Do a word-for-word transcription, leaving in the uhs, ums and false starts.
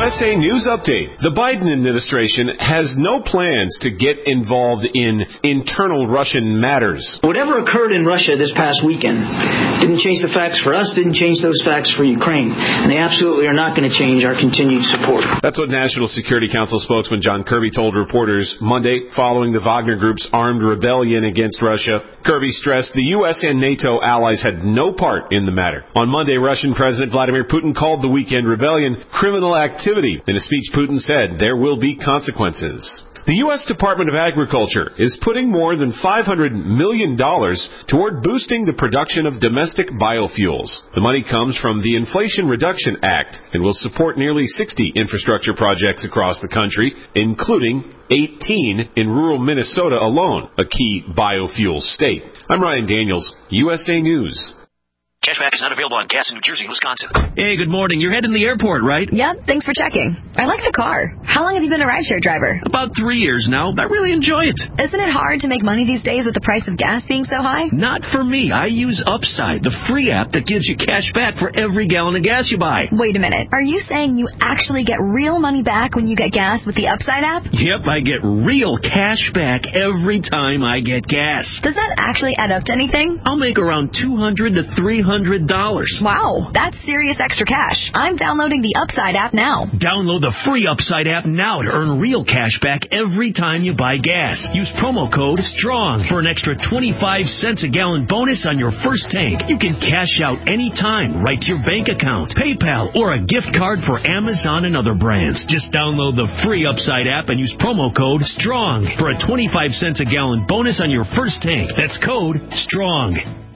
S A News Update. The Biden administration has no plans to get involved in internal Russian matters. Whatever occurred in Russia this past weekend didn't change the facts for us, didn't change those facts for Ukraine. And they absolutely are not going to change our continued support. That's what National Security Council spokesman John Kirby told reporters Monday following the Wagner Group's armed rebellion against Russia. Kirby stressed the U S and NATO allies had no part in the matter. On Monday, Russian President Vladimir Putin called the weekend rebellion criminal activity. In a speech, Putin said there will be consequences. The U S Department of Agriculture is putting more than five hundred million dollars toward boosting the production of domestic biofuels. The money comes from the Inflation Reduction Act and will support nearly sixty infrastructure projects across the country, including eighteen in rural Minnesota alone, a key biofuel state. I'm Ryan Daniels, U S A News. Cashback is not available on gas in New Jersey and Wisconsin. Hey, good morning. You're heading to the airport, right? Yep, thanks for checking. I like the car. How long have you been a rideshare driver? About three years now. I really enjoy it. Isn't it hard to make money these days with the price of gas being so high? Not for me. I use Upside, the free app that gives you cash back for every gallon of gas you buy. Wait a minute. Are you saying you actually get real money back when you get gas with the Upside app? Yep, I get real cash back every time I get gas. Does that actually add up to anything? I'll make around two hundred to three hundred dollars. Wow, that's serious extra cash. I'm downloading the Upside app now. Download the free Upside app now to earn real cash back every time you buy gas. Use promo code STRONG for an extra twenty-five cents a gallon bonus on your first tank. You can cash out anytime right to your bank account, PayPal, or a gift card for Amazon and other brands. Just download the free Upside app and use promo code STRONG for a twenty-five cents a gallon bonus on your first tank. That's code STRONG.